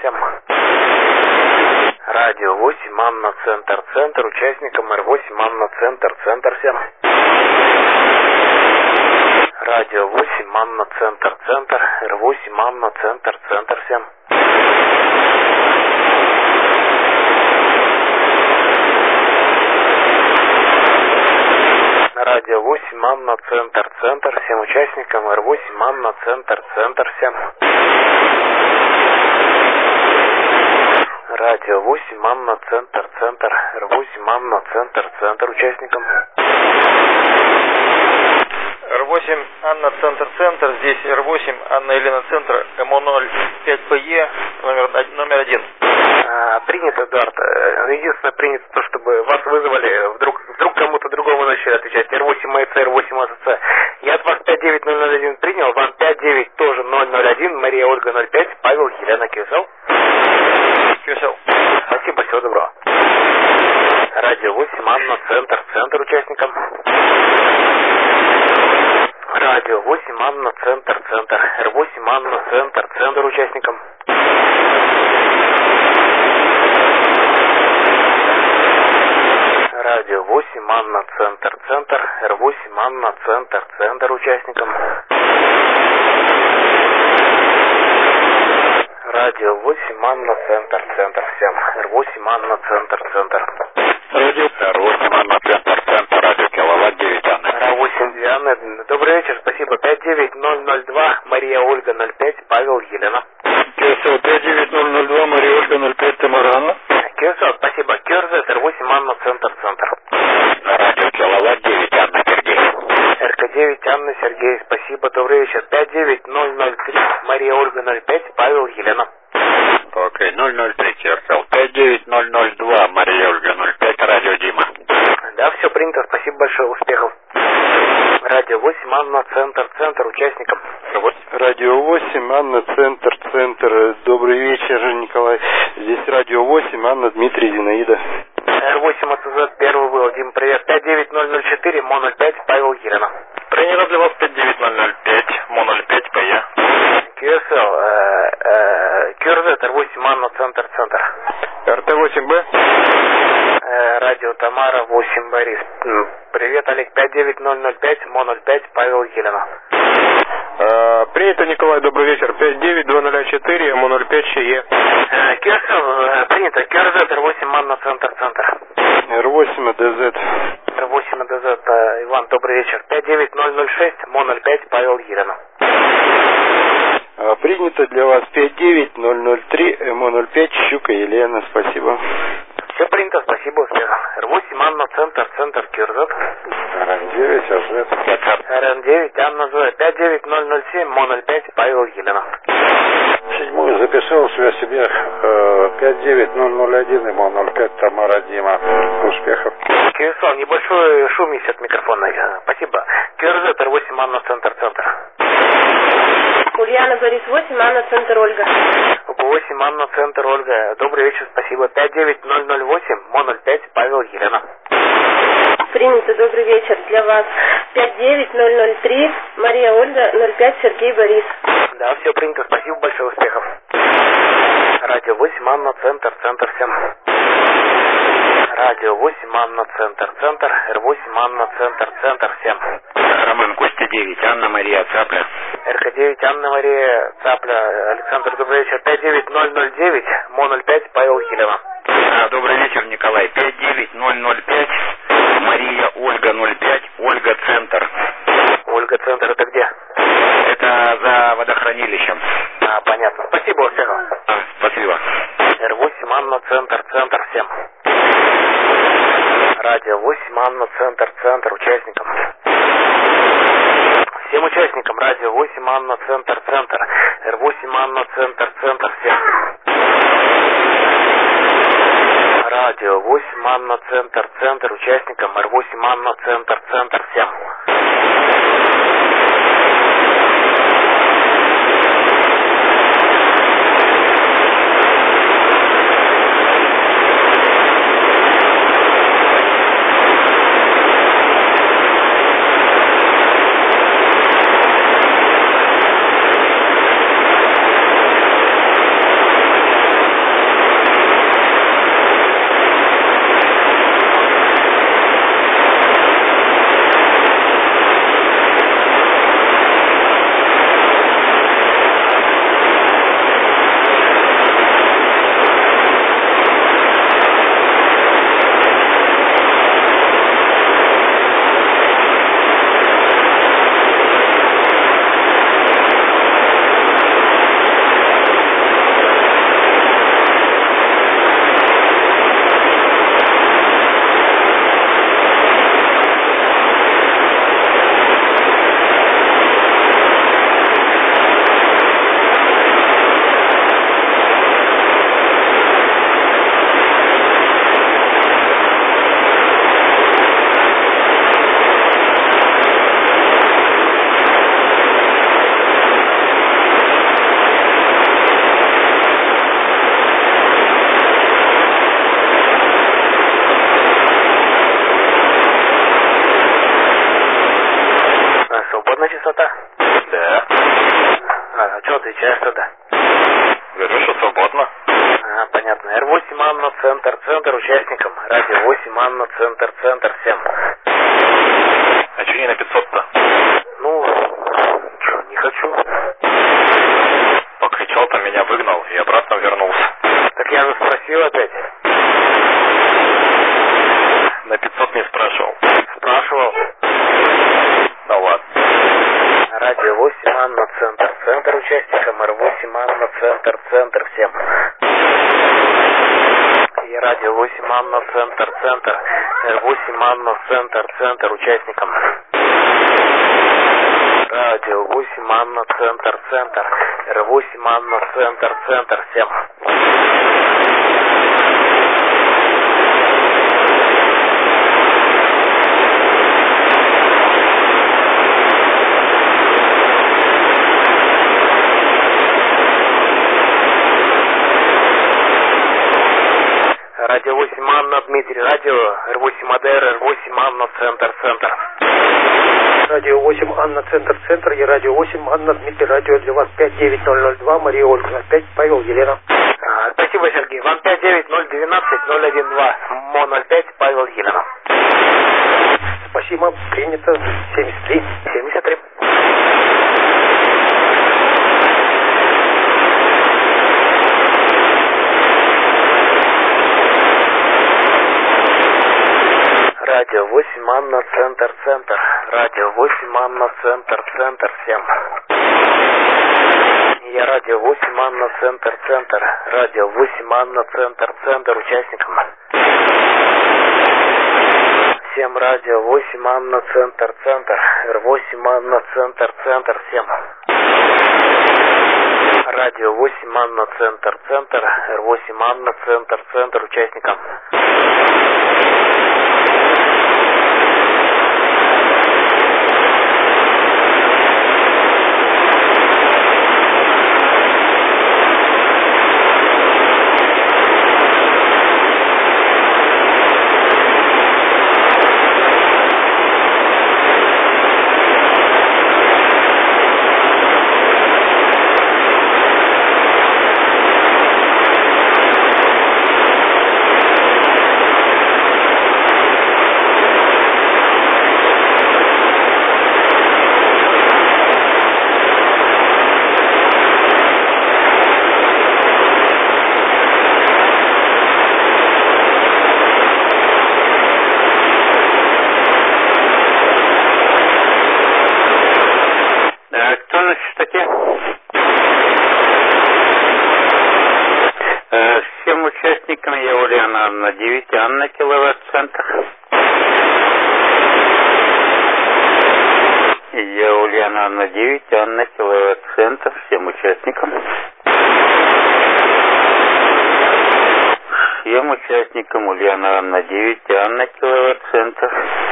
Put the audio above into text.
всем. Радио 8, Анна, центр, участникам Р8, Анна, центр всем. Радио 8, Анна, центр, Р8, Анна, центр всем. Радио 8, Анна, центр, всем участникам Р8, Анна, центр всем. Радио 8, Анна, центр, Р8, Анна, центр участникам. Р8, Анна, центр, здесь Р8, Анна, Елена, центр, МО0, 5ПЕ, номер 1. Принято, Эдуард. Единственное, принято то, чтобы вас вызвали, вдруг кому-то другому начали отвечать. Р8 МЦ, Р8 АЦЦ. Я от вас 59001 принял, вам 59 тоже 001, Мария Ольга 05, Павел, Елена, QSL. Спасибо, всего доброго. Радио 8, Анна, центр участникам. Радио 8, Анна, центр, Р8, Анна, центр участникам. Радио 8, Анна, центр, Р8, Анна, центр участникам. Радио 8, Анна, центр всем. Р8, Анна, центр. Радио Р8, Анна, центр, радио Киловатт 9 Анны. Р8, Диана. Добрый вечер, спасибо. 59002, Мария Ольга 05, Павел, Елена. КСЛ 59002, Мария Ольга 05, Тамара Анна. КСЛ, спасибо. КРЗ, Р8, Анна, центр. Радио Киловатт 9 Анна, Сергей. РК9, Анна, Сергей, спасибо. Добрый вечер. 59003, Мария Ольга 05, Павел, Елена. Окей, 003 КСЛ 59002, Мария Ольга 05, радио Дима. Да, все принято, спасибо большое, успехов. Радио 8, Анна, центр участникам. Радио 8, Анна, центр. Добрый вечер, Николай. Здесь Радио 8, Анна, Дмитрий, Зинаида. Р8 АЦЗ, первый был, Дим, привет. 59004, МО05, Павел, Елена. Принято для вас 59005, МО05, ПЕ. QSL, QRZ, Р8, Анна, центр. РТ8Б. Радио Тамара, 8, Борис. Привет, Олег, 59005, МО05, Павел, Елена. Принято, Николай, добрый вечер. 59204, МО05, ЧЕ. QSL, принято. QRZ, Р8, Анна, центр. Р8 АДЗ. Р8 АДЗ, Иван, добрый вечер. 59006, МО05, Павел, Елена. Принято для вас 59003, МО05, Щука, Елена, спасибо. Все принято, спасибо, успехов. Р8, Анна, центр, QRZ. РН9, АЗ. РН9, Анна, Зоя, 59007, МО05, Павел, Елена. Седьмую записал себе 59001, МО05, Тамара, Дима. Успехов. QSL, небольшой шум есть от микрофона. Спасибо. QRZ, Р8, Анна, центр. Ульяна, Борис, 8, Анна, центр, Ольга. 8, Анна, центр, Ольга. Добрый вечер, спасибо. 59008, МО05, Павел, Елена. Принято, добрый вечер. Для вас 59003, Мария Ольга, 05, Сергей, Борис. Да, все принято, спасибо большое, успехов. Радио 8, Анна, центр всем. Радио 8, Анна, центр, Р8, Анна, центр всем. Роман Костя 9, Анна Мария Цапля. РК9, Анна Мария Цапля. Александр, добрый вечер. 59009, МО05, Павел, Елена. Добрый вечер, Николай. 59005, Мария Ольга 05, Ольга Центр. Ольга, центр, это где? Это за водохранилищем. Понятно. Спасибо, успехов. Спасибо. Р8, Анна, центр всем. Радио 8, Анна, центр участникам. Всем участникам радио 8, Анна, центр. Р8, Анна, центр всем. Радио 8, Анна, центр участникам. Р8, Анна, центр всем. отвечаешь тогда. Говорю, что свободно. Понятно. Р8 Анна, центр участникам. Радио 8 Анна, центр всем. А что не на 500-то? Ну, что, не хочу. Покричал, там меня выгнал и обратно вернулся. Так я же спросил опять. На 500 не спрашивал. Спрашивал. Ну ладно. Радио 8 Анна, центр участникам. Р8 Анна, центр всем. И радио 8 Анна, центр. Р8 Анна, центр участникам. Радио 8 Анна, центр. Р8 Анна, центр всем. Радио 8 Анна, Дмитрий, радио Р8 АДР, Р8 Анна, центр. Радио 8 Анна, центр и радио 8 Анна, Дмитрий, радио для вас 59002, Мария Ольга, 05, Павел, Елена. Спасибо, Сергей. Вам 59012-012, МО 05, Павел, Елена. Спасибо, принято, 73. Радио 8 Анна, центр. Радио 8 Анна, центр всем. Я радио 8 Анна, центр. Радио 8 Анна, центр участникам. Всем радио 8 Анна, центр. Р8 Анна, центр всем. Радио 8 Анна, центр. Р8 Анна, центр участникам. Всем участникам я Ульяна Анна 9, Анна киловатт-центр. Я Ульяна Анна 9, Анна киловатт-центр. Всем участникам. Всем участникам Ульяна Анна 9, Анна киловатт-центр.